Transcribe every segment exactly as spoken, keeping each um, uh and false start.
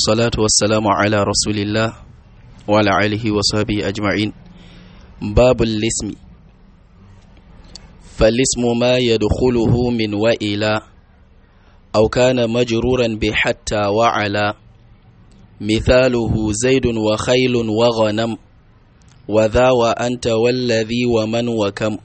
والصلاة والسلام على رسول الله وعلى آله وصحبه أجمعين. باب الاسم. فالاسم ما يدخله من وإلى أو كان مجرورا بحتى وعلى، مثاله زيد وخيل وغنم وذا وأنت والذي ومن وكم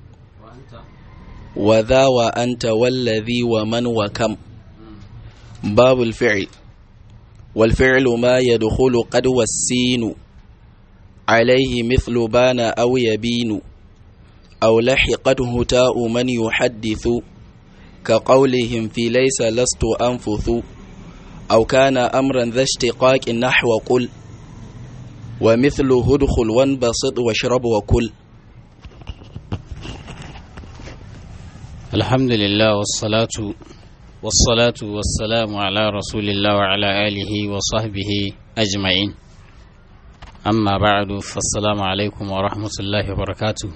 وذا وأنت والذي ومن وكم. باب الفعل. والفعل ما يدخل قد والسين عليه مثل بان أو يبين، أو لحقته تاء من يحدث كقولهم في ليس لست أنفث، أو كان أمرا ذا اشتقاق نحو قل، ومثله ادخل وانبسط واشرب وكل. الحمد لله والصلاة والصلاة والسلام على رسول الله وعلى آله وصحبه أجمعين. أما بعد فالسلام عليكم ورحمة الله وبركاته.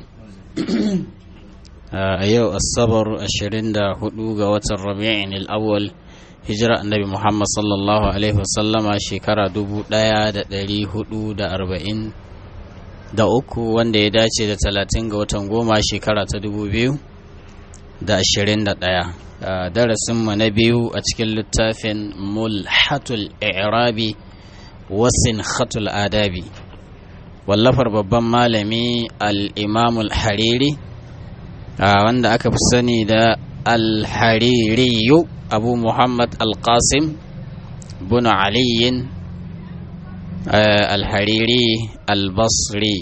أيو الصبر الشرين دا هدوغ وتربيع الأول هجرة النبي محمد صلى الله عليه وسلم شكرا دبو دايا دا دالي هدو دا أربعين دا أكو وان دا يداتي دا تلاتين غوتنغوما شكرا تدبو بيو da ashirin da ɗaya. Darasinmu na biyu a cikin littafin mulhatul i'rabi wasin khatul adabi, wallafar babban malami al-imamul hariri wanda aka fi sani da al-haririyu abu muhammad al-qasim bin aliyin al-hariri al-basri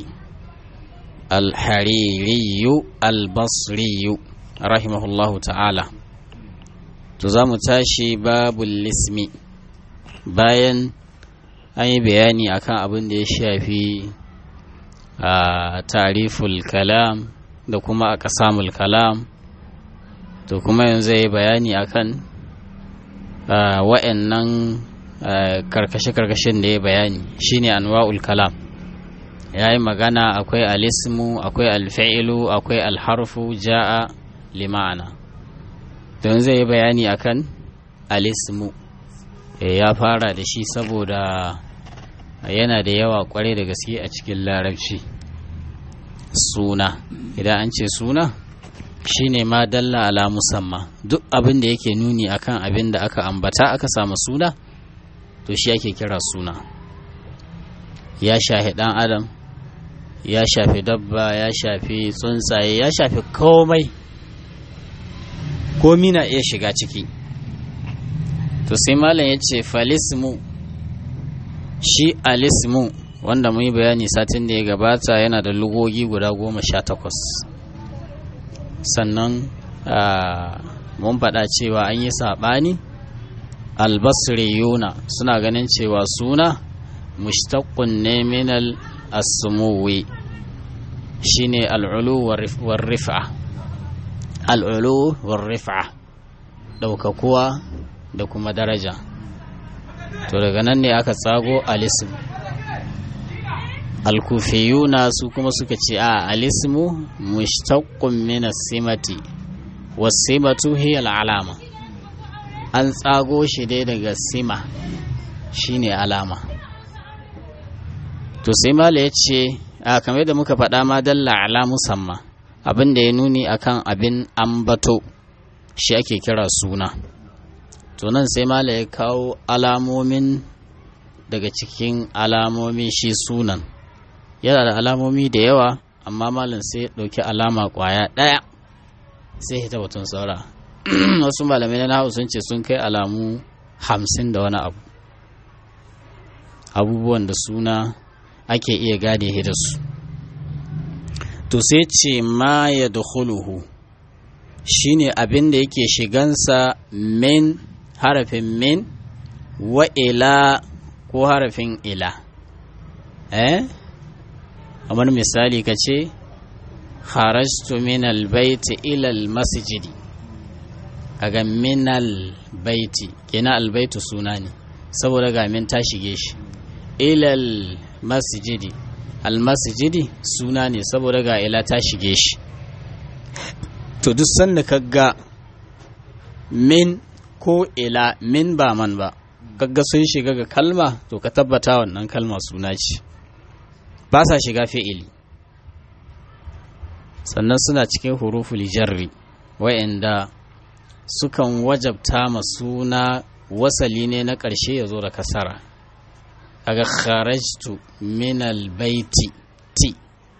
al-haririyu al-basriyu rahimahullahu ta'ala. To za mu tashi babul lismi bayan an yi bayani akan abin da ya shafi a tariful kalam da kuma aqsamul kalam, to kuma yanzu yi bayani akan wa'annan karkashe-karkashen da ya bayani shine anwa'ul kalam. Ya yi magana akwai alismu, akwai alfa'ilu, akwai alharfu ja'a lima'ana. Don zai yi bayani akan alismu, e, ya fara da shi saboda yana da yawa kwarai da gaske a cikin larabci. Suna, idan an ce suna shine ma dalla ala musamma, duk abin da yake nuni akan abin da aka ambata aka samu suna, to shi ake kira suna. Ya shafi dan adam, ya shafi dabba, ya shafi tsuntsaye, ya shafi komai, komi na iya shiga ciki. To sai malam ya ce falismu, shi alismu wanda mun yi bayani satin da ya gabata yana da lugogi guda goma sha takwas. Sannan mun faɗa cewa an yi saɓani, albasriyuna suna ganin cewa suna mushtaqqun ne min al-asmuwi, shine al'ulu war rif'a. al'ulu war rif'a, ɗaukakuwa da kuma daraja. To daga nan ne aka tsago alism. Al-kufiyuna su kuma suka ce a alismu mushtaqqun min as-simati was-simatu hiya al-alama, an tsago shi dai daga sima shine alama. To sai mala yace a kamar da muka faɗa ma dalla ala musamma, abin da ya nuni akan abin ambato shi ake kira suna. To nan sai mala ya kawo alamomin daga cikin alamomin shi sunan. Yana da alamomi da yawa, amma malam sai ya ɗauki alama ƙwaya ɗaya sai ya tabbatun saura. Wasu malamai na nahu sun ce sun kai alamu hamsin da wani abu, abubuwan da suna ake iya gane da su. To sai ce ma ya dukhuluhu shine abin da yake shigansa min harafin min wa ila ko harafin ila. Eh kamar misali ka ce kharajtu min albayti ila almasjidi, kaga min albayti kina albaytu suna ne saboda ga min ta shige shi. ila almasjidi, almasjidi suna ne saboda ga ila ta shige shi. To duk sanda ka ga min ko ila, min ba man ba, kaga sun shiga ga kalma to ka tabbata wannan kalma suna ce ba sa shiga fi'ili sannan suna cikin huruful jarri wa'anda sukan wajabta ma suna wasali ne na ƙarshe ya zo da kasara kaga kharajtu min albayti ti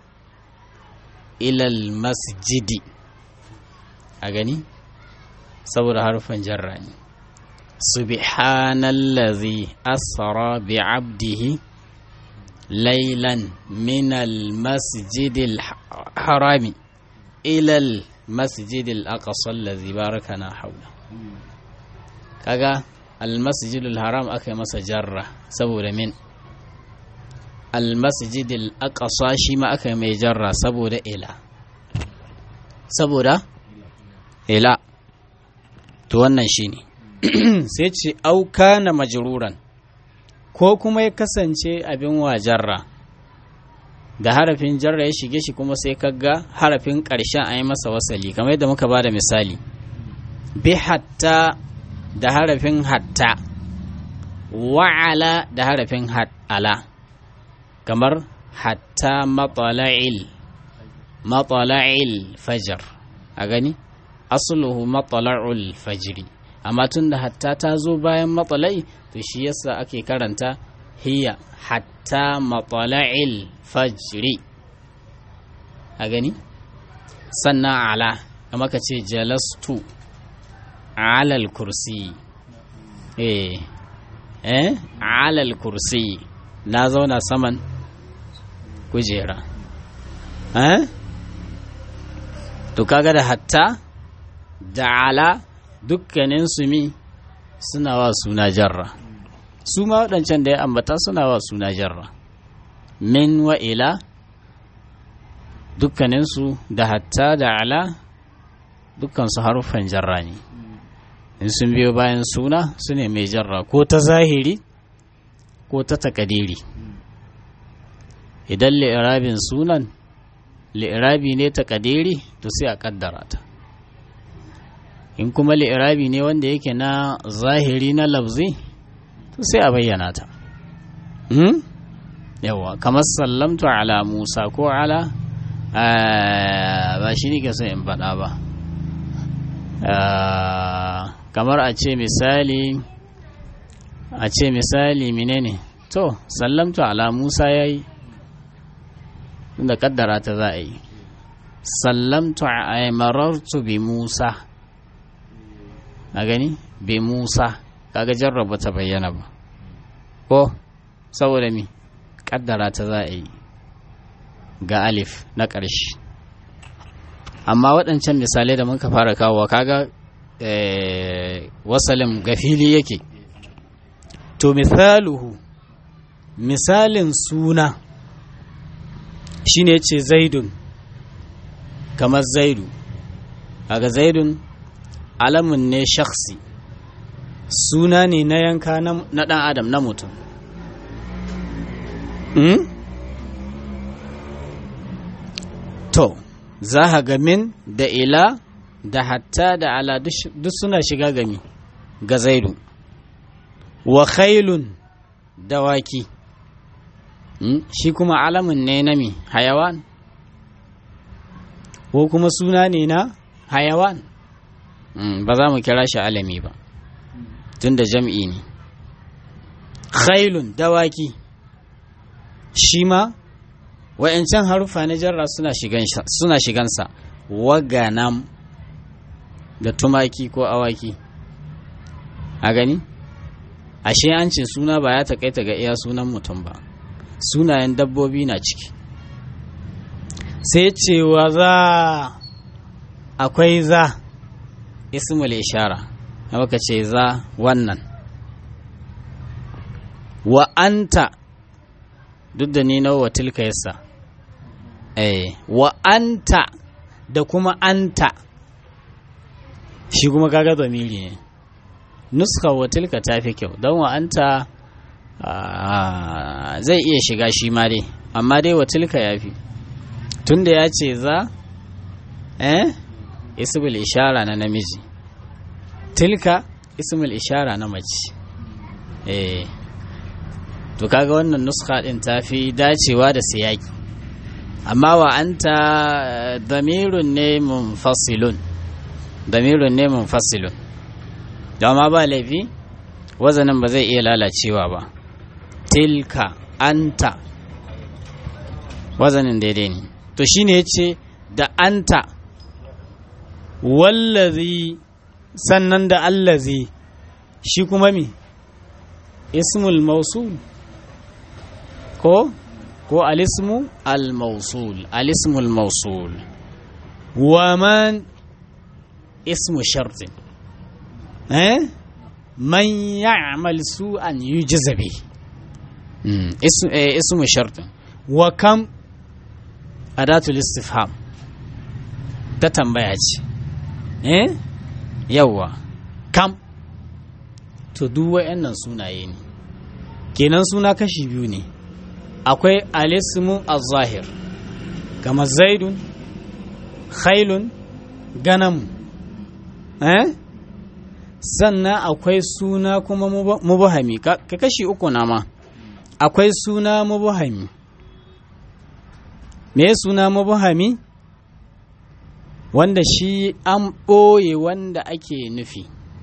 ila almasjidi a gani saboda harfan jarra ne subhanallazi asra bi'abdihi laylan min almasjidil harami ila almasjidil aqsa allazi barakana hawla kaga almasjidul haram aka yi masa jarra saboda min almasjidil aqsa shi ma aka yi mai jarra saboda ila saboda ila to wannan shine sai ce auka na majruran ko kuma ya kasance abin wa jarra da harafin jarra ya shige shi kuma sai kaga harafin ƙarshen a yi masa wasali kamar yadda muka bada misali bi hatta da harafin hatta wa'ala da harafin ala kamar hatta matala'il matala'il fajar a gani asluhu matala'ul fajri amma tun da hatta ta zo bayan matsala'i to shi yasa ake karanta hiya hatta matala'il fajri a gani sannan ala amma ka ce jalastu alal kursi eh eh alal kursi na zauna saman kujera eh to kaga da hatta da ala dukkanin su mi suna wa suna jarra su ma waɗancan da ya ambata suna wa suna jarra min wa ila dukkaninsu da hatta da ala dukkansu haruffan jarra ne in sun biyo bayan suna su ne mai jarra ko ta zahiri ko ta takadiri idan li'irabin sunan li'irabi ne takadiri to sai a kaddara ta in kuma li'irabi ne wanda yake na zahiri na lafzi to sai a bayyana ta hmm? yawa kamar sallamtu ala musa ko ala ba shi ne ke son in faɗa ba kamar a ce misali a ce misali menene to sallamtu ala musa yayi inda kaddara ta za a yi sallamtu a marartu bi musa a gani bi musa kaga jarraba ta bayyana ba ko saboda mi kaddara ta za a yi ga alif na ƙarshe amma waɗancan misalai da muka fara kawo kaga wasalin gafili yake to misaluhu misalin suna shine ce zaidun kamar zaidu kaga zaidun alamun ne shakhsi suna ne na yanka na ɗan adam na mutum hmm? to za a ga min da ila da hatta da ala duk suna shiga gami ga zaidu wa khailun dawaki hmm? shi kuma alamun ne na mi hayawan ko kuma suna ne na hayawan hmm, ba za mu kira shi alami ba tun da jam'i ne khailun dawaki shi ma wa'yancan harufa na jarra suna shigansa waganam da tumaki ko awaki a gani ashe an ce suna ba ya taƙaita ga iya sunan mutum ba sunayen dabbobi na ciki sai cewa za akwai za ismul ishara maka ce za wannan wa anta duk da ni na wa tilka yasa eh wa anta da kuma anta shi kuma kaga zamiri ne nuska wa tilka ta fi kyau don wa anta zai iya shiga shi ma dai amma dai wa tilka ya fi tunda ya ce za eh ismul ishara na namiji tilka ismul ishara na mace eh to kaga wannan nuskha din ta fi dacewa da siyaki amma wa anta damirun ne munfasilun damirun ne munfasilun dama ba laifi wazanin ba zai iya lalacewa ba tilka anta wazanin daidai ne to shine yace da anta wallazi sannan da allazi shi kuma mi ismul mausul ko ko alismu al-mausul alismul mausul wa man ismu shartin eh man ya'mal su'an yujza bi ismu ismu shartin wa kam adatul istifham ta tambaya ce eh yawa kam to duk wayannan sunaye ne kenan suna kashi biyu ne akwai alismu az-zahir kama zaidun khailun ganam eh sannan akwai suna kuma mubahami ka kashi uku na ma akwai suna mubahami me suna mubahami wanda shi an ɓoye wanda ake nufi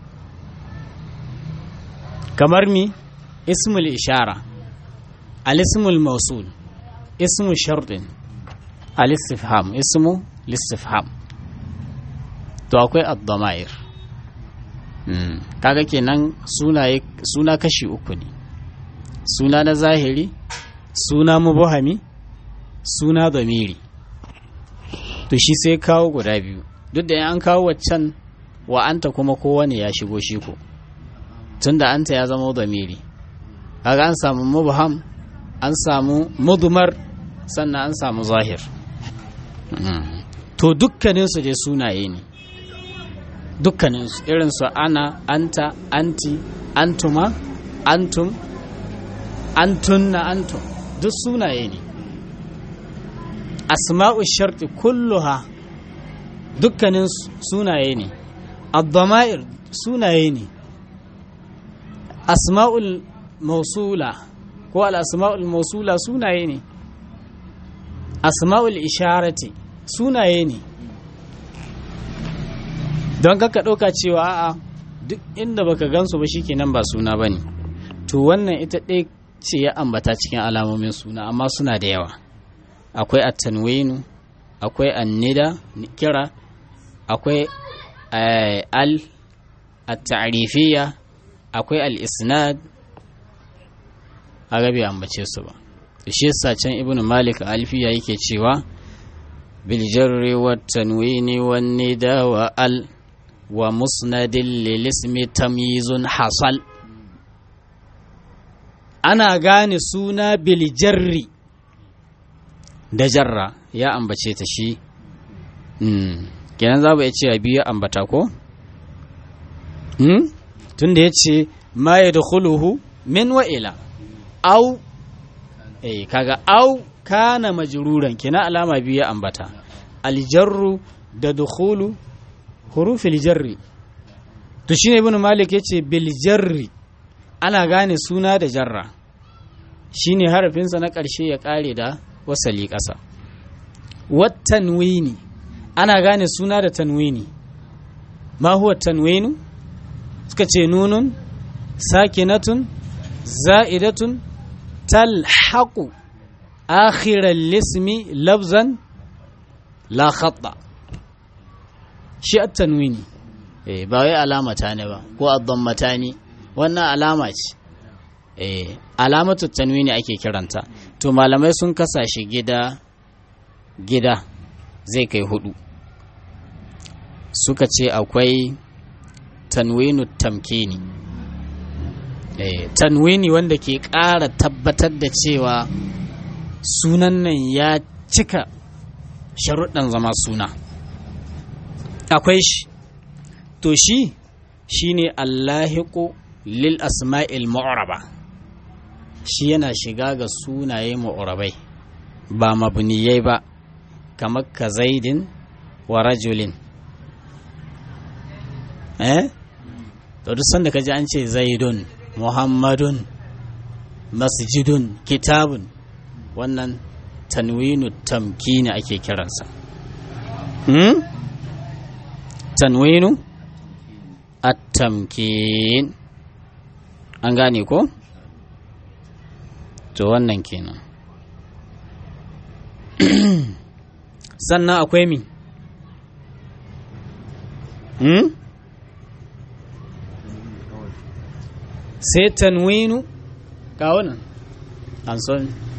kamar mi ismul ishara al-ismul mausul ismu shartin al-istifham ismu listifham to akwai ad-damair hmm. kaga kenan sunaye suna kashi uku ne suna na zahiri suna mubahami suna damiri to shi sai kawo guda biyu duk da an kawo waccan wa anta kuma kowane ya shigo shi ko tunda anta ya zama damiri kaga an samu mubham an samu mudmar sannan an samu zahir to dukkanin su dai sunaye ne dukkanin su irin su ana anta anti antuma antum antunna antum duk sunaye ne asma'u sharti kulluha dukkanin sunaye ne ad-dama'ir sunaye ne asma'ul mausula ko al-asma'ul mausula sunaye ne asma'ul isharati sunaye ne don kaka ɗauka cewa a'a duk inda baka gansu ba shikenan ba suna bane to wannan ita ɗaya ce ya ambata cikin alamomin suna amma suna da yawa akwai at-tanwinu akwai an-nida kira akwai al at-ta'rifiyya akwai al-isnad aga bai ambace su ba shi yasa can ibnu malik alfiya yake cewa bil jarri wat tanwini wan nida wa al wa musnadil lil ismi tamyizun hasal ana gane suna bil jarri da jarra ya ambace ta shi mm. kenan za mu iya cewa biyu ambata ko mm? tunda ya ce ma ya dukhuluhu min wa ila au eh kaga au kana majruran kenan alama biyu ya ambata aljarru da dukhulu hurufil jarri to shine ibnu malik yace bil jarri ana gane suna da jarra shine harafinsa na ƙarshe ya ƙare da wasali ƙasa wat tanwini ana gane suna da tanwini ma huwa tanwinu suka ce nunun sakinatun za'idatun talhaqu akhiral lismi lafzan la khatta shi at-tanwini eh ba wai alamata ne ba ko ad-dammata ne wannan alama ce eh alamatu tanwini ake kiranta to malamai sun kasa shi gida gida zai kai hudu suka ce akwai tanwinu tamkini eh tanwini wanda ke ƙara tabbatar da cewa sunan nan ya cika sharuɗan zama suna akwai shi to shi shine allahiqu lil asma'il mu'raba shi yana shiga ga sunaye mu'rabai ba mabniyai ba kamar ka zaidin wa rajulin eh to duk sanda kaji an ce zaidun muhammadun masjidun kitabun wannan tanwinu tamkini ake kiransa hmm? tanwinu at-tamkin an gane ko to wannan kenan sannan akwai mi hmm? sai tanwinu kawo nan an son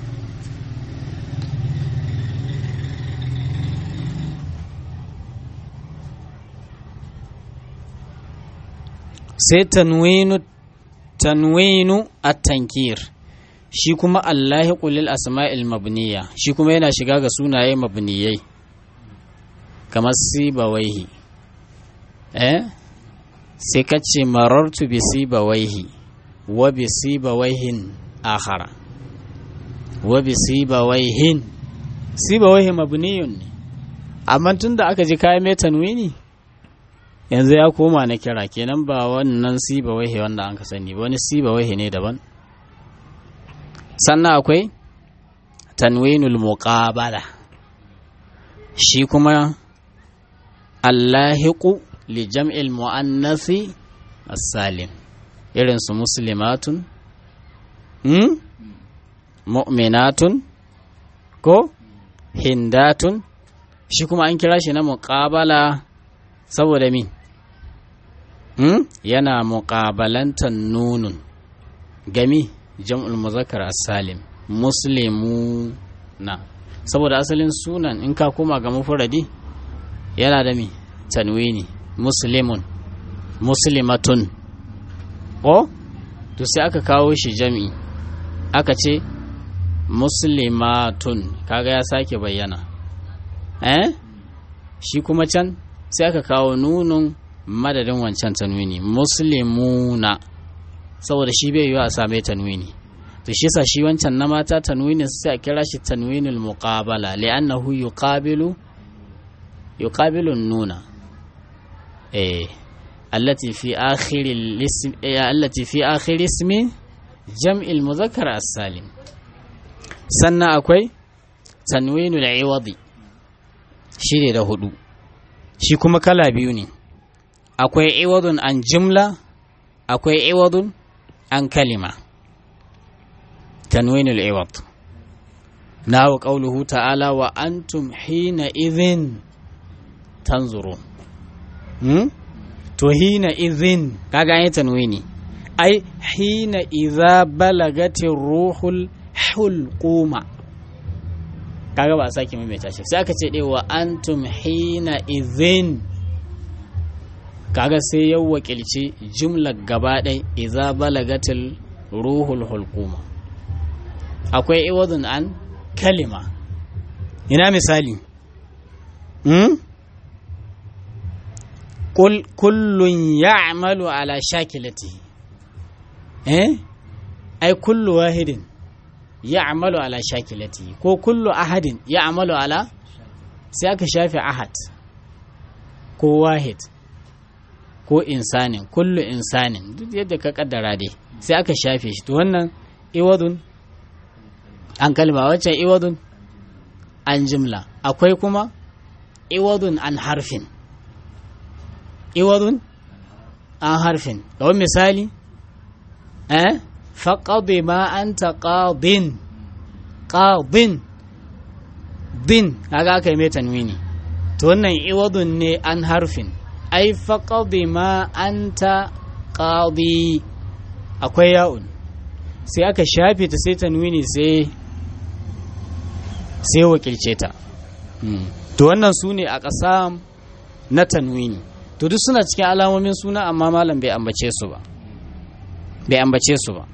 sai tanwinu tanwinu at-tankir shi kuma allahiqu lil asma'il mabniya shi kuma yana shiga ga sunaye mabniyai kamar sibawaihi eh sai kace marartu bi sibawaihi wa bi sibawaihin akhara wa bi sibawaihin sibawaihi mabniyun ne amma tunda aka ji kai mai tanwini yanzu ya koma na kira kenan ba wannan sibawaihi wanda an ka sani ba wani sibawaihi ne daban sannan akwai tanwinul muqabala shi kuma allahiqu li jam'il muannasi as-salim irin su muslimatun hmm? mu'minatun ko hindatun shi kuma an kira shi na muqabala saboda mi hmm? yana muqabalantan nunun gami jam'ul muzakkar as-salim muslimuna saboda asalin sunan in ka koma ga mufradi yana da mi tanwini muslimun muslimatun ko to sai aka kawo shi jami'i aka ce muslimatun kaga ya sake bayyana eh shi kuma can sai aka kawo nunun madadin wancan tanwini muslimuna saboda shi bai yiwa a same tanwini to shi yasa shi wancan na mata tanwinin sai a kira shi tanwinul muqabala li'annahu yuqabilu yuqabilu nuna eh allati fi akhir al-ism allati fi akhir ismi jam'il mudhakkar as-salim sannan akwai tanwinul iwadi shi ne da hudu shi kuma kala biyu ne akwai iwadun an jumla akwai iwadun an kalima tanwinul iwad nahu qawluhu ta'ala wa antum hina idhin tanzuru hmm? to hina idhin kaga ai tanwini ai hina idza balagatir ruhul hulquma kaga ba a sake maimaita shi sai aka ce dai wa antum hina idhin kaga sai ya wakilci jumlar gaba ɗai idza balagatil ruhul hulquma akwai iwadun an kalima ina misali hmm? Kul kullun ya'malu ala shakilatihi eh ai kullu wahidin ya'malu ala shakilatihi ko kullu ahadin ya'malu ala sai aka shafe ahad ko wahid ko insanin kullu insanin duk yadda ka kaddara dai sai aka shafe shi to wannan iwadun an kalma wacce iwadun an jimla akwai kuma iwadun an harfin iwadun an harfin kawai misali eh faqadi ma anta qadin qadin din kaga aka yi mai tanwini to wannan iwadun ne an harfin ai faqadi ma anta qadi akwai ya'un sai aka shafe ta sai tanwini sai sai wakilce ta to wannan su ne a ƙasam na tanwini to duk suna cikin alamomin suna amma malam bai ambace su ba bai ambace su ba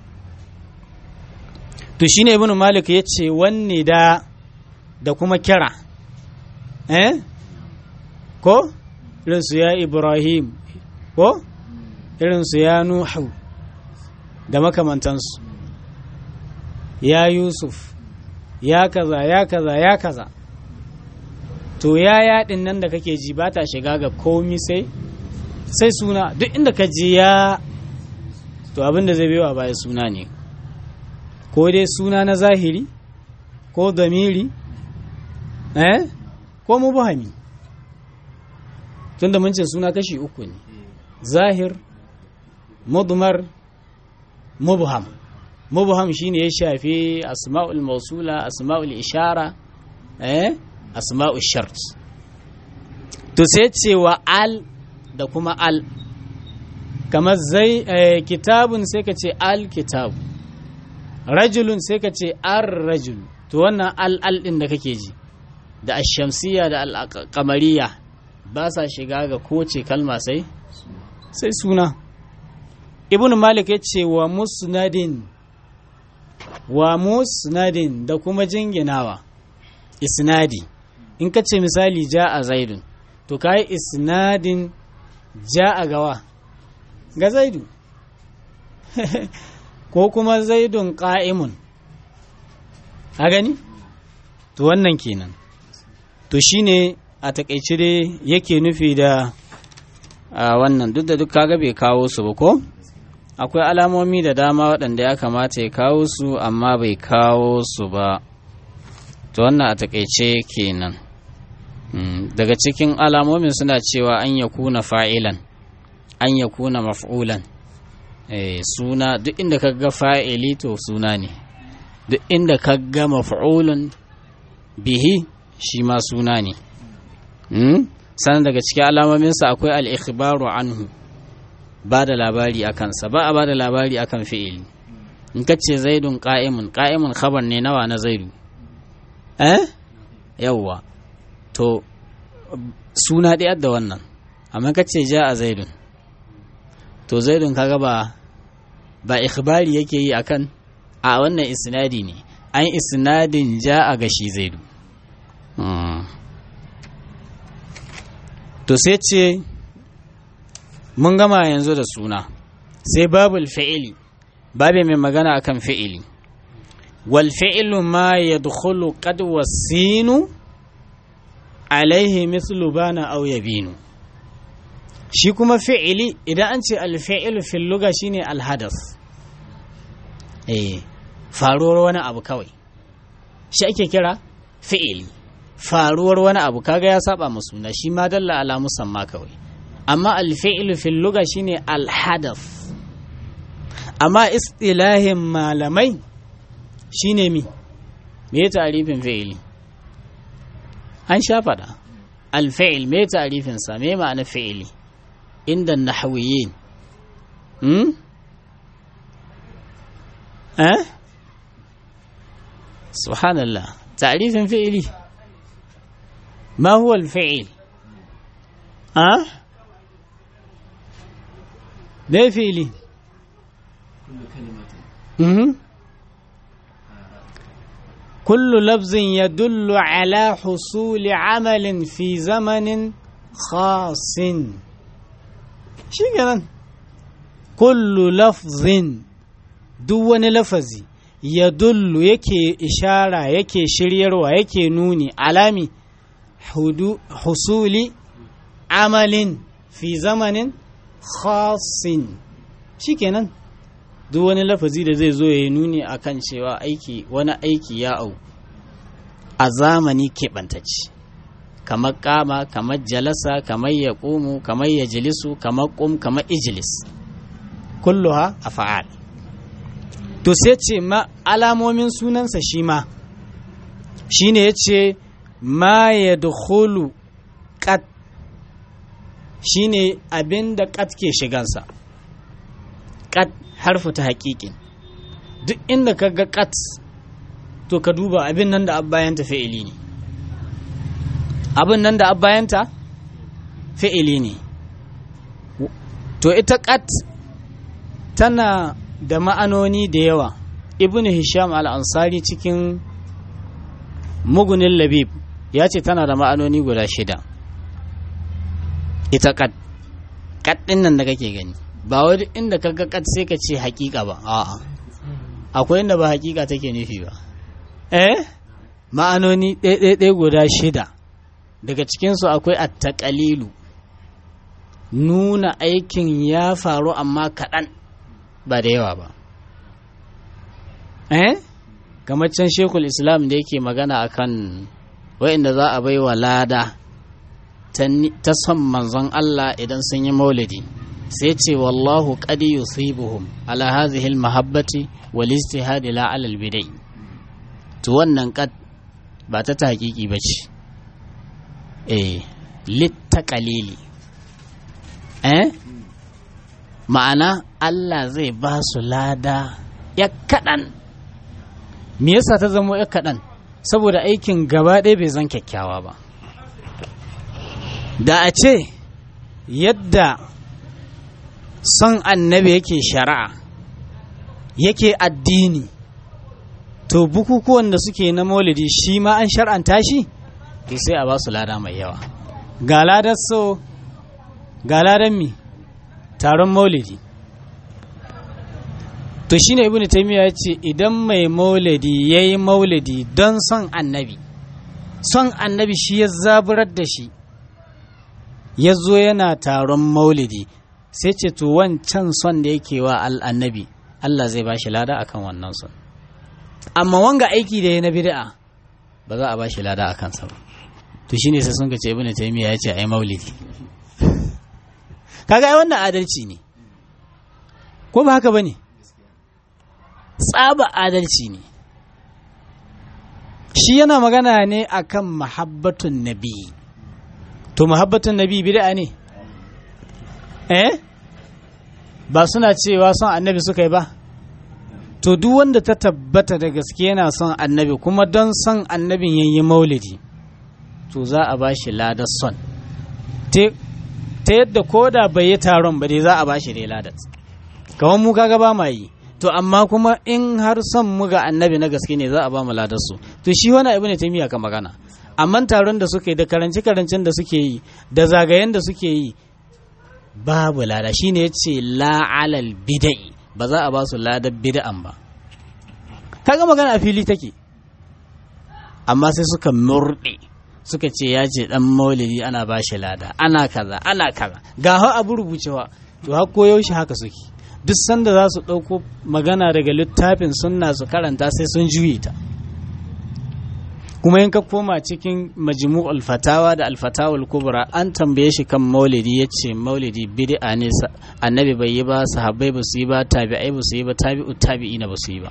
to shine ibnu malik yace wanne da da kuma kira eh ko irin su ya ibrahim ko irin su ya nuhu da makamantansu ya yusuf ya kaza ya kaza ya kaza to ya yaɗin nan da kake ji ba ta shiga ga komi sai sai suna duk inda ka ji ya to abin da zai biyo baya suna ne, ko dai suna na zahiri ko damiri eh ko mubhami, tunda mun ce suna kashi uku ne, zahir, mudmar, mubham. Mubham shine ya shafi asma'ul mausula, asma'ul ishara, eh asma'ul shart. To sai ce wa al da kuma al, kamar zai eh, kitabun sai ka ce al kitabu, rajulun sai ka ce ar rajul. To wannan al al din da kake ji da ashamsiya da al qamariya ba sa shiga ga kowace kalma sai sai suna. Ibn Malik ya ce wa musnadin, wa musnadin da kuma jinginawa isnadi. In ka ce misali ja'a zaidun, to kai isnadin ja'a gawa ga zaidu ko kuma zaidun qa'imun, a gani to wannan kenan. To shine a takaice dai yake nufi da wannan, duk da duk kaga bai kawo su ba ko akwai alamomi da dama waɗanda ya kamata ya kawo su amma bai kawo su ba. To wannan a takaice kenan. Daga cikin alamomin suna cewa an ya kuna fa'ilan, an ya kuna maf'ulan. Suna duk inda ka ga fa'ili to suna ne, duk inda ka ga maf'ulun bihi shi ma suna ne. Sannan daga cikin alamominsa akwai al'ikhbaru anhu, ba da labari a kansa, ba a ba da labari a kan fi'ili. In ka ce zaidun ƙa'imun, ƙa'imun khabar ne nawa na zaidu, eh yawwa, to suna ɗaya da wannan. Amma ka ce ja a zaidun, to zaidun kaga ba ba ikhbari yake yi akan a wannan isnadi ne, an isnadin ja a gashi zaidu. To sai ce mun gama yanzu da suna, sai babul fi'ili, babu mai magana akan fi'ili. Wal fi'lu ma yadkhulu qad wasinu alaihi mithlu bana aw yabinu. Shi kuma fi'ili idan an ce al fi'lu fil lugha shine al hadath, eh faruwar wani abu kawai shi ake kira fi'ili. Faruwar wani abu kaga ya saba mu suna, shi ma dalla ala musamma kawai. Amma alfi'lu fil lugha shine alhadath. Amma istilahin malamai shine mi me ta'rifin fi'ili? An sha fada alfi'il me ta'rifin sa, me ma'ana fi'ili inda nahwiyin? hmm eh subhanallah, ta'rifin fi'ili ما هو الفعل؟ ها؟ ده فعلي كل كلمة كل لفظ يدل على حصول عمل في زمن خاص. شو كمان؟ كل لفظ دون لفظي يدل يكي إشارة يكي شرير ويكي نوني علامي husuli amalin fi zamanin khasin. Shikenan duk wani lafazi da zai zo ya yi nuni akan cewa aiki wani aiki ya au a zamani keɓantacce, kamar kama, kamar jalasa, kamar ya ƙumu, kamar ya jilisu, kamar ƙum, kamar ijilis, kulluha af'al. To sai ce ma alamomin sunansa shi ma shine yace ma ya dukulu kat, shi ne abin da kat ke shigansa. Kat harfu ta haƙiƙin, duk inda ka ga kat to ka duba abin nan da abbayanta fi'ili ne, abin nan da abbayanta fi'ili ne. To ita kat tana da ma'anoni da yawa. Ibn Hisham al-Ansari cikin Mugunin Labib ya ce tana da ma'anoni guda shida. Ita kad kad din nan da kake gani ba wani inda ka ga kad sai ka ce hakika ba, a'a akwai inda ba hakika take nufi ba. eh ma'anoni ɗaya guda shida, daga cikinsu akwai at-taqalilu, nuna aikin ya faru amma kaɗan ba da yawa ba eh kamar can shekul islam da yake magana akan wa'inda za a bai wa lada ta son manzon Allah idan sun yi maulidi sai ce wallahu qad yusibuhum ala hadhihi almahabbati wal ijtihad la ala albidai to wannan qad ba ta tahqiqi bace eh littaqalili eh ma'ana Allah zai ba su lada ya kadan me yasa ta zama ya kadan saboda aikin gaba ɗaya bai zan kyakkyawa ba da a ce yadda son annabi yake shari'a yake addini to bukukuwan da suke na maulidi shi ma an shar'anta shi to sai a ba su lada mai yawa ga ladar so ga ladar mi taron maulidi to shine ibnu taymiya yace idan mai maulidi yayi maulidi don son annabi son annabi shi ya zaburar da shi ya zo yana taron maulidi sai ce to wancan son da yake wa annabi Allah zai ba shi lada akan wannan son amma wanga aiki da ya na bid'a ba za a ba shi lada akan sa ba to shine sai sun ce ibnu taymiya ya ce ai maulidi kaga ai wannan adalci ne ko ba haka bane tsaba adalci ne shi yana magana ne akan mahabbatun nabi to mahabbatun nabi bid'a ne eh ba suna cewa son annabi suka yi ba to duk wanda ta tabbata da gaske yana son annabi kuma don son annabin yayi maulidi to za a bashi ladar son ta yadda koda bai yi taron ba dai za a bashi dai ladar kamar mu kaga ba ma yi to amma kuma in har son mu ga annabi na gaske ne za a ba mu ladar su to shi wani ibnu taymiya ka magana amma taron da suke da karanci karancin da suke yi da zagayen da suke yi babu lada shine yace la alal bid'i ba za a ba su ladar bid'an ba kaga magana a fili take amma sai suka murde suka ce ya ce dan maulidi ana ba shi lada ana kaza ana kaza ga ha abu rubucewa to har ko yaushe haka suke duk sanda za su dauko magana daga littafin sunna su karanta sai sun juye ta kuma in ka koma cikin majmu'ul fatawa da al-fatawul kubra an tambaye shi kan maulidi yace maulidi bid'a ne annabi bai yi ba sahabbai ba su yi ba tabi'ai ba su yi ba tabi'ut tabi'ina ba su yi ba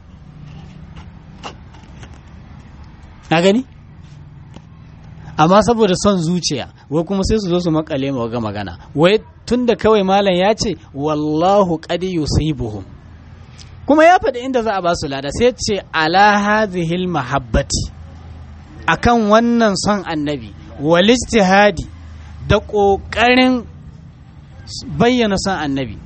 a gani amma saboda son zuciya wai kuma sai su zo su makale ma ga magana wai tunda kawai malam ya ce wallahu qad yusibuhum kuma ya faɗi inda za a ba su lada sai ce ala hadhil mahabbati akan wannan son annabi wal ijtihadi da ƙoƙarin bayyana son annabi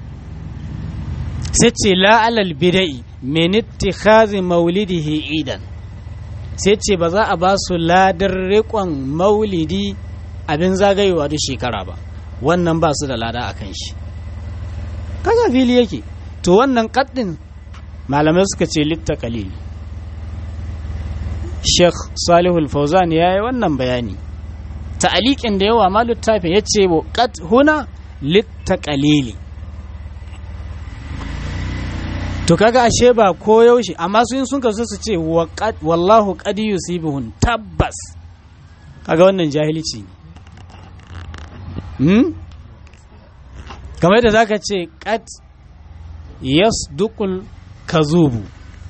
sai ce la alal bid'i min ittikhazi maulidihi idan sai ce ba za a ba su ladar riƙon maulidi abin zagayewa duk shekara ba wannan ba su da lada akan shi kaga fili yake to wannan kaddin malamai suka ce litta qalil Sheikh Salihul Fauzan ya yi wannan bayani ta'aliqin da yawa ma littafin yace wa qad huna littaqalili to kaga ashe ba ko yaushe amma sun sun kaso su ce wallahu qad yusibuhun tabbas kaga wannan jahilci hmm kamar da zaka ce qad yasduqul kazubu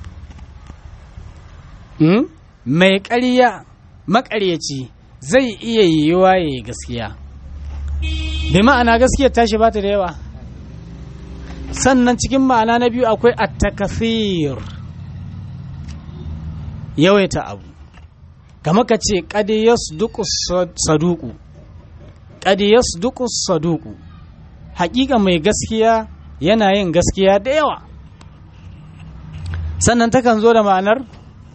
hmm mai ƙarya maƙaryaci zai iya yiwuwa ya yi gaskiya bi ma'ana gaskiyar tashi ba ta da yawa sannan cikin ma'ana na biyu akwai at-takathir yawaita abu kamar ka ce qad yasduqu saduqu qad yasduqu saduqu haƙiƙa mai gaskiya yana yin gaskiya da yawa sannan takan zo da ma'anar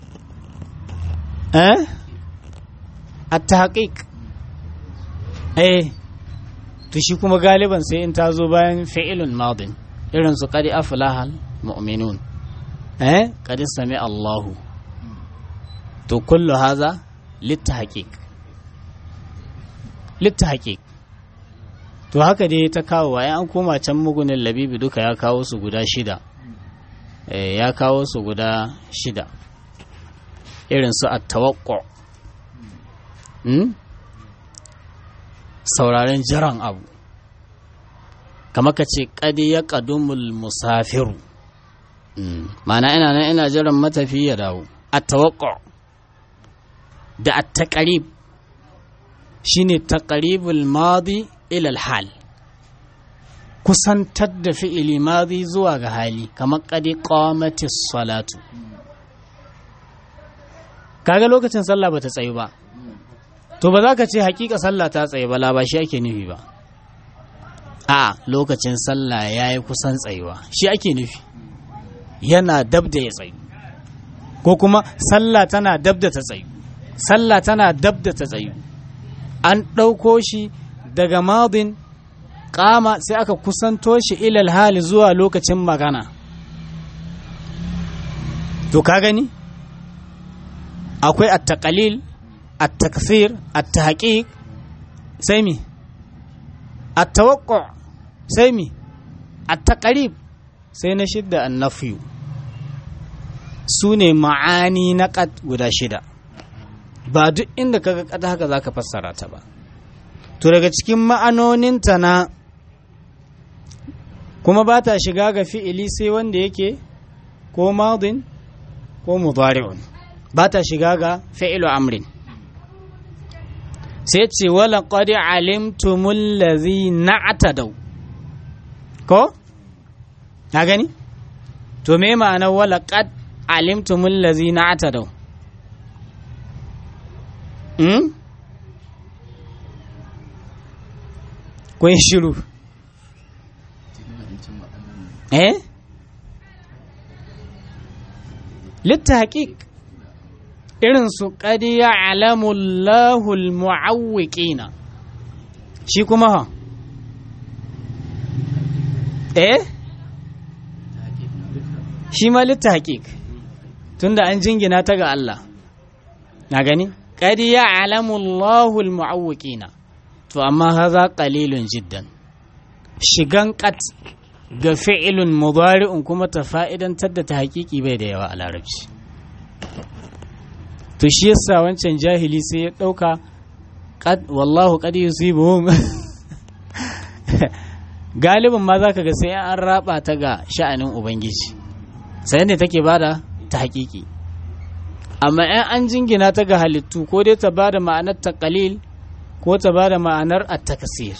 eh at-tahqiq eh to shi kuma galiban sai in ta zo bayan fi'ilun madin irin su qad aflahal mu'minun eh qad sami Allahu to kullu haza litahqiq litahqiq to haka dai ta kawo wa an koma can mugunin labibi duka ya kawo su guda shida eh, ya kawo su guda shida irin su at-tawaqqu hmm? sauraren jiran abu kamar ka ce ƙadi ya ƙadumul musafiru mana ina nan ina jiran matafi ya dawo at-tawaqqu da at-taqrib shine taqribul madi ila al-hal kusantar da fi'ili madi zuwa ga hali kamar ƙadi qamatis salatu kaga lokacin sallah bata tsayu ba to ba za ka ce hakika sallah ta tsaye ba la ba shi ake nufi ba a lokacin sallah ya yi kusan tsayuwa shi ake nufi yana dab da ya tsayu ko kuma sallah tana dab da ta tsayu sallah tana dab da ta tsayu an ɗauko shi daga madin kama sai aka kusanto shi ilal hali zuwa lokacin magana to ka gani akwai at-taqlil at-takthir at-tahqiq sai mi at-tawaqqu' sai mi at-taqrib sai na shidda an-nafyu sune ma'ani na qad guda shida ba duk inda kaga qad haka zaka fassara ta ba to daga cikin ma'anonin ta na kuma ba ta shiga ga fi'ili sai wanda yake ko madin ko mudari'un ba ta shiga ga fi'ilu amrin sai ce wala qad alimtumul ladhi na'tadaw ko na gani to me ma'ana wala qad alimtumul ladhi na'tadaw hmm kun shiru eh littahqiq irin su qad ya'lamu Allahu al-mu'awwiqina shi kuma ha eh shi ma littahqiq tunda an jingina ta ga Allah na gani qad ya'lamu Allahu al-mu'awwiqina to amma haza qalilun jiddan shigan qat ga fi'ilun mudari'un kuma ta fa'idantar da ta haƙiƙi bai da yawa a larabci to shi yasa wancan jahili sai ya ɗauka qad wallahu qad yusibuhum galibin ma zaka ga sai an raba ta ga sha'anin ubangiji sai ne take bada ta haƙiƙi amma in an jingina ta ga halittu ko dai ta bada ma'anar taqlil ko ta bada ma'anar at-taksir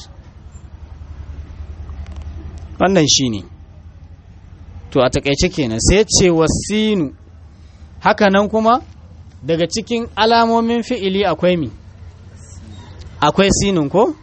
wannan shine to a takeice kenan sai ce wasinu haka nan kuma daga cikin alamomin fi'ili akwai mi akwai sinun ko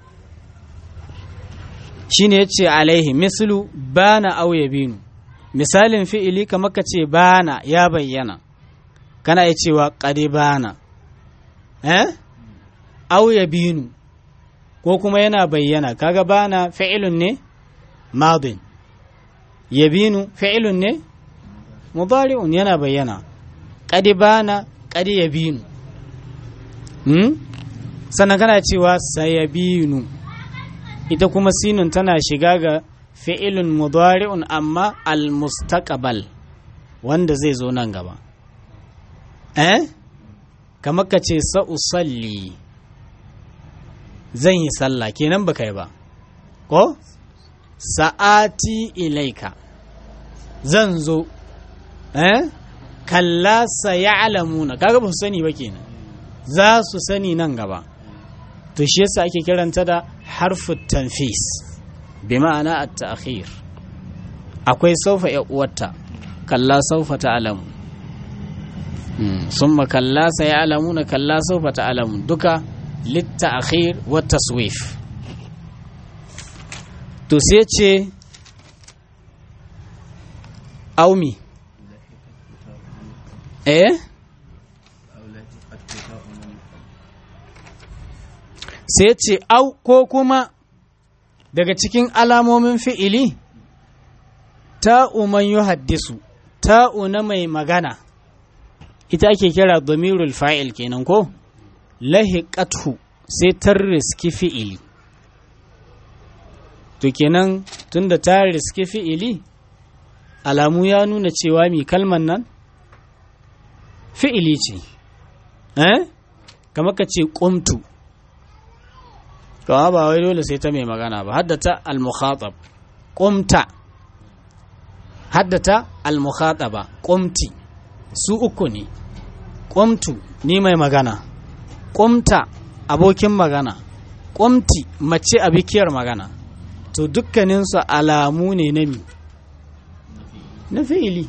shine yace alaihi mislu bana aw yabinu misalin fi'ili kamar ka ce bana ya bayyana kana iya cewa qad bana eh aw yabinu ko kuma yana bayyana kaga bana fi'ilun ne madin yabinu fi'ilun ne mudari'un yana bayyana qad bana qad yabinu hmm sannan kana cewa sayabinu ita kuma sinun tana shiga ga fi'ilun mudari'un amma al-mustaqbal wanda zai zo nan gaba eh kamar ka ce sa'usalli zan yi sallah kenan baka yi ba ko sa'ati ilaika zan zo eh kalla saya'lamuna kaga ba su sani ba kenan za su sani nan gaba to shi yasa ake kiranta da harfu tanfis bi ma'ana at-ta'khir akwai saufa ya uwarta kalla saufa ta'lamu summa kalla saya'lamuna kalla saufa ta'lamu duka lit-ta'khir wa taswif to sai ce aumi eh sai ce au ko kuma daga cikin alamomin fi'ili ta'u man yuhaddisu ta'u na mai magana ita ake kira dhamirul fa'il kenan ko lahiqathu sai tar riski fi'ili to kenan tunda ta riske fi'ili alamu ya nuna cewa mi kalman nan fi'ili ce eh kamar ka ce qumtu kawai ba wai dole sai ta mai magana ba haddata al-mukhatab qumta haddata al-mukhataba qumti su uku ne qumtu ni mai magana qumta abokin magana qumti mace abikiyar magana to dukkaninsu alamu ne na mi na fi'ili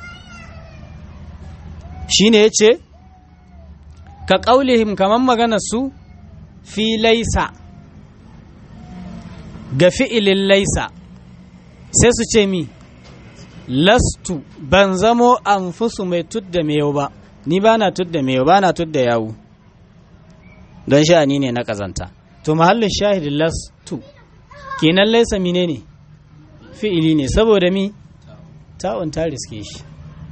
shine yace ka qaulihim kaman magana su fi laisa ga fi'ilin laisa sai su ce mi lastu ban zamo anfusu mai tudda miyau ba ni ba na tudda miyau ba na tudda yawu don sha'ani ne na kazanta to mahallin shahidin lastu kenan laisa mine ne fi'ili ne saboda mi ta'un ta riske shi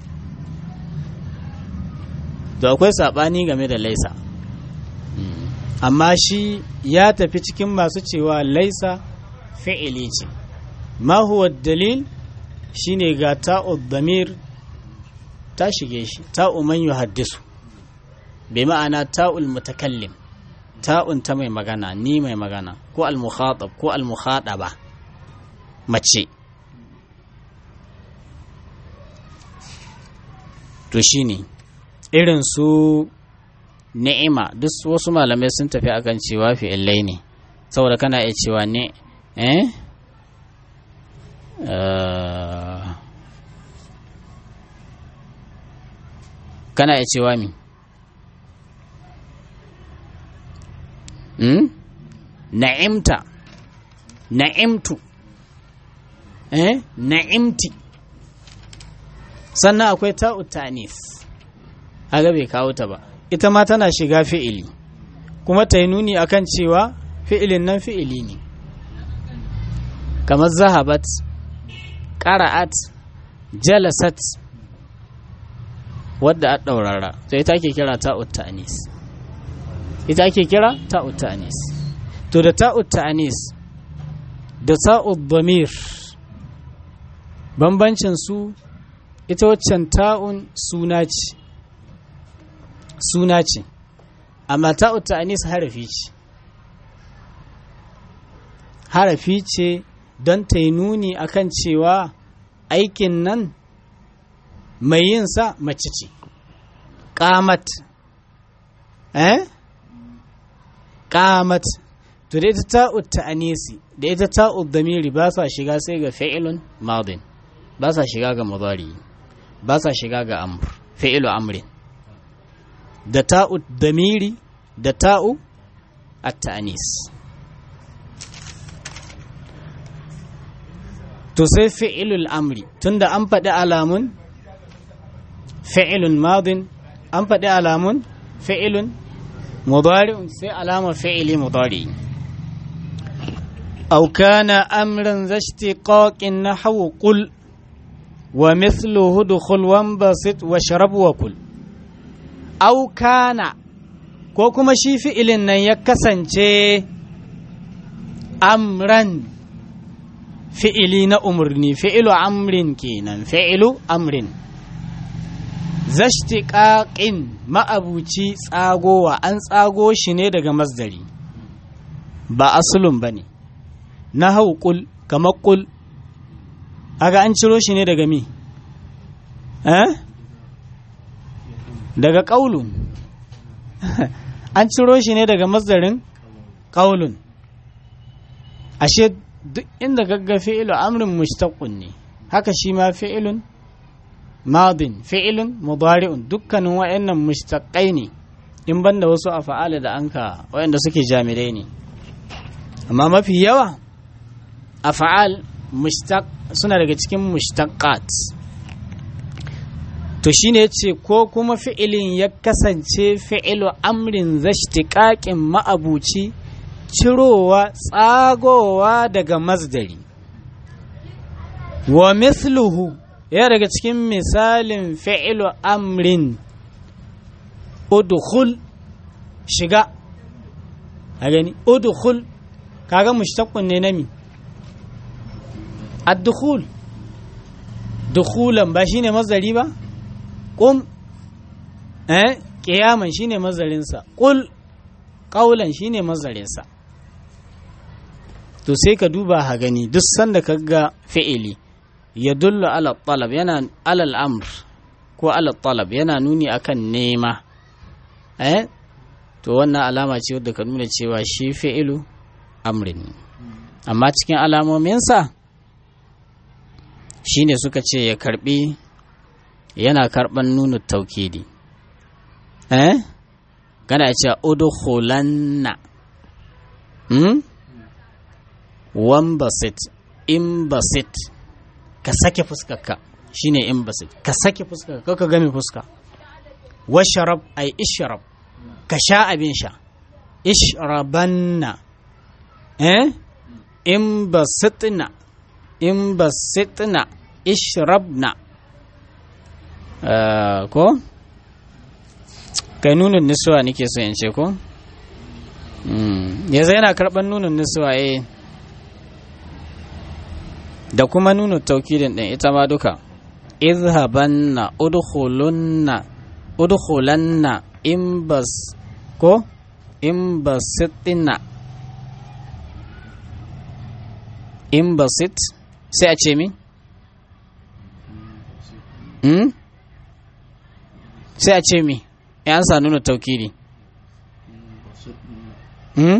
to akwai sabani game da laisa amma shi ya tafi cikin masu cewa laisa fi'ili ce ma huwa dalil shine ga ta'ud damir ta shige shi ta'u man yuhaddisu bai ma'ana ta'ul mutakallim ta'un ta mai magana ni mai magana ko al-mukhatab ko al-mukhadaba mace to shine irin su ni'ima duk wasu malamai sun tafi akan cewa fi'ilai ne saboda kana iya cewa ne eh kana iya cewa mi hmm? na'imta na'imtu eh na'imti sannan akwai ta'u ta'nis aga bai kawo ta ba ita ma tana shiga fi'ili kuma ta yi nuni akan cewa fi'ilin nan fi'ili ne kamar zahabat qara'at jalasat wadda a ɗaurara to ita ake kira ta'ut ta'anis ita ake kira ta'ut ta'anis to da ta'ut ta'anis da ta'ut damir bambancin su ita waccan ta'un suna ce suna ce amma ta'ut ta'anis harafi ce harafi ce don ta yi nuni akan cewa aikin nan mai yin sa mace ce qamat eh qamat to da ita ta'ut ta'anisi da ita ta'ud damiri ba sa shiga sai ga fi'ilun madin ba sa shiga ga mudari ba sa shiga ga amr fi'ilu amrin da ta'ud damiri da ta'u at-ta'anis to sai fi'ilul amri tunda an faɗi alamun fi'ilun madin an faɗi alamun fi'ilun mudari'un sai alama fi'ili mudari aw kana amran zashtiqaqin nahwu qul wa mithluhu dukhul wanbasit washrab wa kul aw kana ko kuma shi fi'ilin nan ya kasance amran fi'ili na umarni fi'ilu amrin kenan fi'ilu amrin zashtiqaqin ma'abuci tsagowa an tsago shi ne daga masdari ba asulun bane na hauqul kamar qul aga an ciro shi ne daga mi eh daga qaulun an ciro shi ne daga masdarin qaulun ashe duk inda gagga fi'ilu amrin mushtaqun ne haka shi ma fi'ilun madin fi'ilun mudari'un dukkanin wayannan mushtaqai ne in banda wasu af'ala da anka wayanda suke jami'ai ne amma mafi yawa af'al mushtaq suna daga cikin mushtaqat to shine yace ko kuma fi'ilin ya kasance fi'ilu amrin zashtiqaqin ma'abuci cirowa tsagowa daga masdari wa mithluhu ya daga cikin misalin fi'ilu amrin udkhul shiga a gani udkhul kaga mushtaqqun ne nami ad-dukhul dukhulan ba shine mazari ba qum eh qiyaman shine mazarin sa qul qaulan shine mazarin sa to sai ka duba ha gani duk sanda kaga fi'ili yadullu ala talab yana ala al-amr ko ala talab yana nuni akan nema eh to wannan alama ce wadda ka nuna cewa shi fi'ilu amrin amma cikin alamominsa shine suka ce ya karbi yana karban nunu taukidi eh kana cewa udkhulanna hmm wambasit imbasit ka sake fuskarka shine imbasit ka sake fuskarka ka game fuska washarab ay ishrab ka sha abin sha ishrabanna eh imbasitna imbasitna ishrabna uh, ko kai nunin nisuwa nake so in ce ko mm. yanzu yana karɓar nunin nisuwa eh da kuma nunin taukidin ɗin ita ma duka izhabanna udkhulunna udkhulanna imbas ko imbasitna imbasit sai a ce mi hmm? sai a ce mi ya an sa nuna taukiri hmm?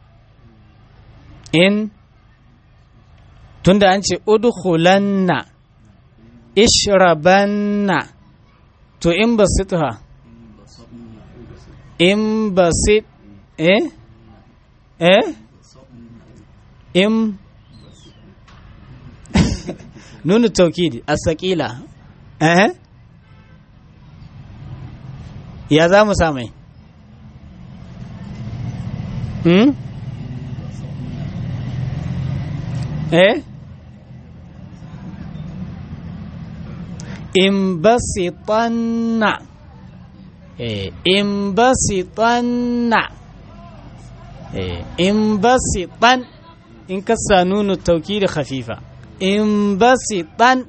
in tunda an ce udkhulanna ishrabanna to imbasit ha imbasit eh eh im nunu taukidi as-saqila eh ya za mu samai hmm eh imbasitanna eh imbasitanna eh imbasitan in ka sa nunu taukidi khafifa imbasitan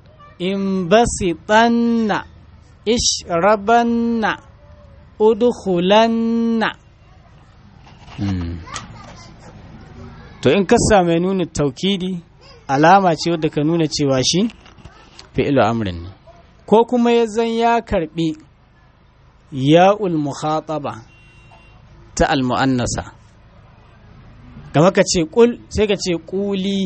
imbasitanna ishrabanna udkhulanna to in ka same nuna taukidi alama ce wadda ka nuna cewa shi fi'lu amrin ne ko kuma ya zan ya karbi ya'ul mukhataba ta al-mu'annasa kamar ka ce qul sai ka ce quli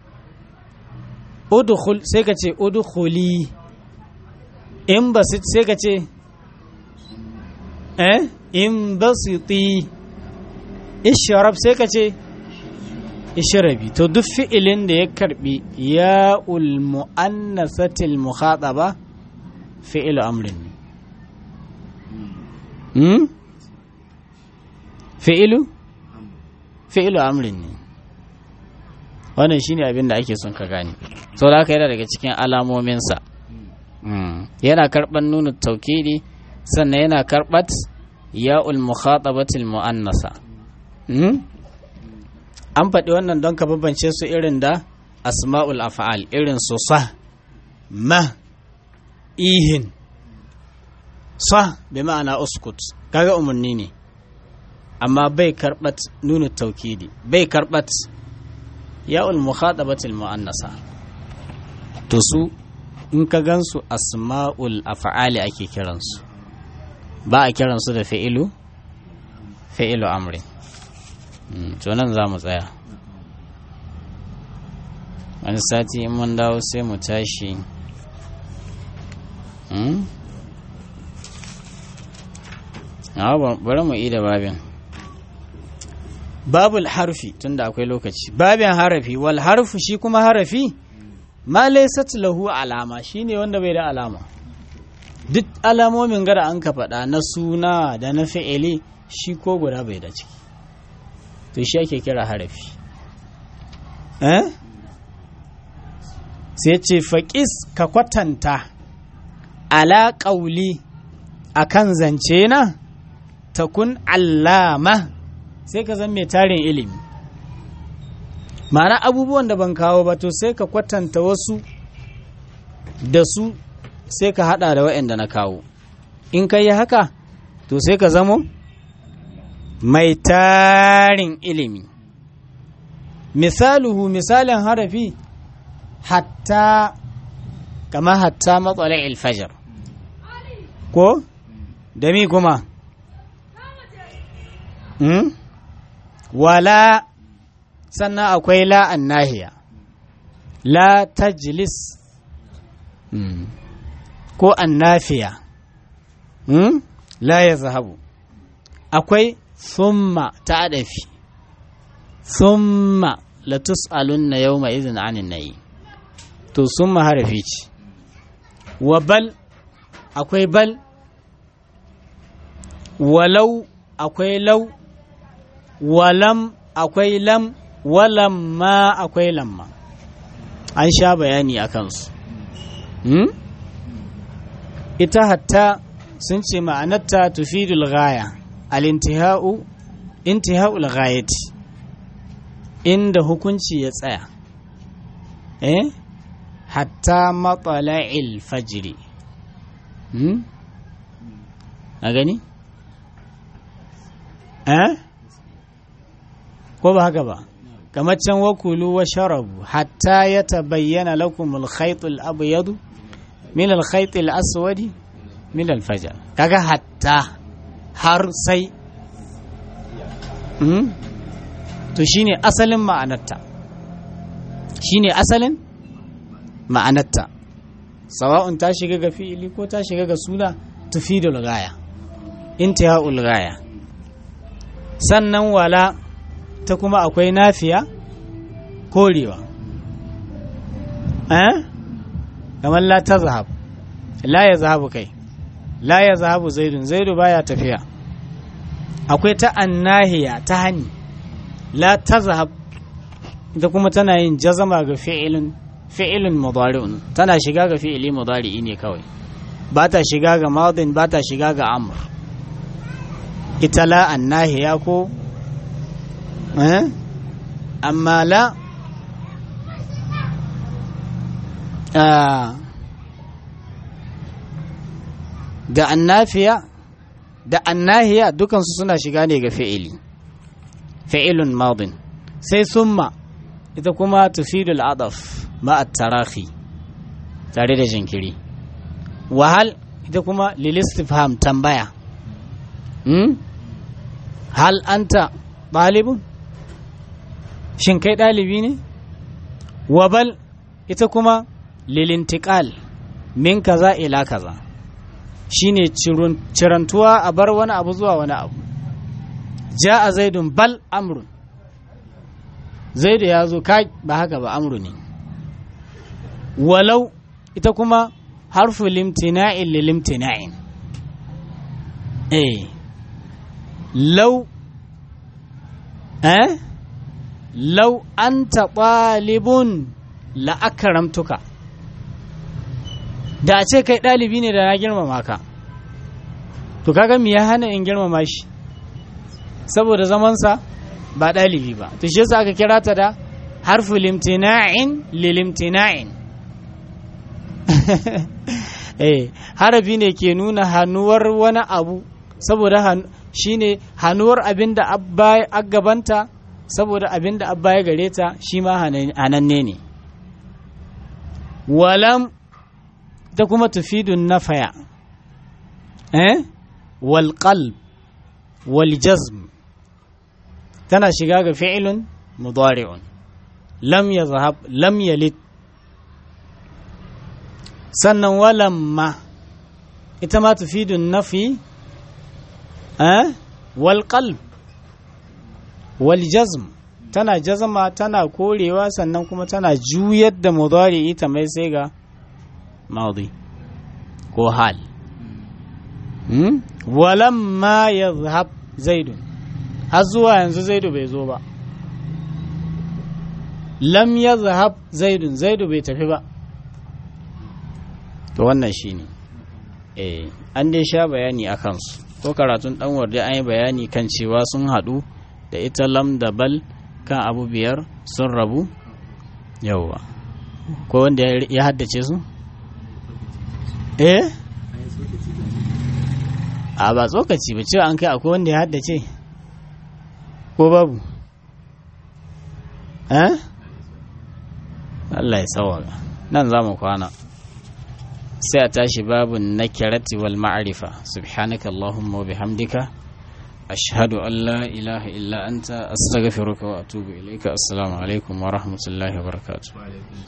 udkhul sai ka ce udkhuli in basit sai ka ce eh in basiti ishrab sai ka ce ishrabi to duk fi'ilin da ya karbi ya'ul mu'annasatil mukhataba fi'lu amrin hmm fi'lu fi'lu amrin ne wannan shine abin da ake son ka gane saboda haka yana daga cikin alamominsa yana karban nunu taukidi sannan yana karbat ya'ul mukhatabatil muannasa an faɗi wannan don ka bambance su irin da asma'ul af'al irin su sa ma ihin sa bi ma'ana uskut kaga umarni ne amma bai karbat nunu taukidi bai karbat ya'ul mukhatabatil muannasa to su in ka gansu asma'ul af'ali ake kiransu ba a kiransu da fi'ilu fi'ilu amri to nan za mu tsaya wani sati in mun dawo sai mu tashi bari mu yi da babin babul harfi tunda akwai lokaci babin harafi wal harfu shi kuma harafi ma laysat lahu alama shine wanda bai da alama duk alamomin gara an ka faɗa na suna da na fi'ili shi ko guda bai da ciki to shi ake kira harafi eh sai ce faqis ka kwatanta ala qauli akan zance na takun allama sai ka zan mai tarin ilimi ma'ana abubuwan da ban kawo ba to sai ka kwatanta wasu da su sai ka hada da waɗanda na kawo in ka yi haka to sai ka zamo mai tarin ilimi misaluhu misalin harafi hatta kama hatta matsala ilfajar ko da mi kuma hmm? wala sannan akwai la annahiya la tajlis hmm. ko annafiya hmm? la ya zahabu akwai summa ta adafi summa la tus'alunna yawma idhin 'anil nayi to summa harafi ce wa bal akwai bal walau akwai lau walam akwai lam walamma akwai lamma an sha bayani a kansu hmm? ita hatta sun ce ma'anarta tufidul ghaya al-intihau intihaul ghayati inda hukunci ya tsaya eh hatta matla'il fajri hmm? a gani eh ko ba haka ba kamar can wakulu wa sharabu hatta ya tabayyana lakum al-khayt al-abyad min al-khayt al-aswad min al-fajr kaga hatta har sai hmm? to shine asalin ma'anarta shine asalin ma'anarta sawa'un ta shiga ga fi'ili ko ta shiga ga suna tufidul ghaya intihaul ghaya sannan wala ta kuma akwai nafiya korewa eh kamar la ta zahab la ya zahabu kai la ya zahabu zaidun zaidu baya tafiya akwai ta annahiya ta hani la ta zahab ita kuma tana yin jazama ga fi'ilin fi'ilin mudari'un tana shiga ga fi'ili mudari'i ne kawai ba ta shiga ga madin ba ta shiga ga amr ita la annahiya ko eh amma la da annafiya da annahiya dukansu suna shiga ne ga fi'ili fi'ilun madin sai summa ita kuma tufidul adaf ma at-tarahi tare da jinkiri wahal ita kuma lil istifham tambaya hmm? hal anta ɗalibun shin kai ɗalibi ne wabal ita kuma lilintiƙal min kaza ila kaza shine cirantuwa a bar wani abu zuwa wani abu ja a zaidun bal amrun zaidu ya zo kai ba haka ba amru ne walau ita kuma harfu limtina'in lilimtina'in eh lau eh lau anta ɗalibun la'akaramtuka da a ce kai ɗalibi ne da na girmama ka to kaga me ya hana in girmama shi saboda zamansa ba ɗalibi ba to shi yasa aka kira ta da harfu limtina'in lilimtina'in eh harafi ne ke nuna hannuwar wani abu saboda shine hannuwar abinda abba a gabanta saboda abinda abba ya gare ta shi ma hananne ne walam ta kuma tufidun nafaya eh wal qalb wal jazm tana shiga ga fi'ilun mudari'un lam yazhab lam yalid sannan walamma ita ma tufidun nafi eh wal qalb wal jazm tana jazma tana korewa sannan kuma tana juyar da mudari ita mai sai ga madi ko hal hmm? walamma yazhab zaidun har zuwa yanzu zaidu bai zo ba lam yazhab zaidun zaidu bai tafi ba to wannan shine eh an dai sha bayani akan su ko karatun dan warda an yi bayani kan cewa sun hadu da ita lam da bal kan abu biyar sun rabu yawwa ko wanda ya haddace su eh a ba tsokaci ba cewa an kai akwai wanda ya haddace ko babu eh Allah ya sawara nan za mu kwana sai a tashi babu nakirati wal ma'rifa subhanaka allahumma wa bihamdika ashhadu an la ilaha illa anta astaghfiruka wa atubu ilayka assalamu alaikum wa rahmatullahi wa barakatuh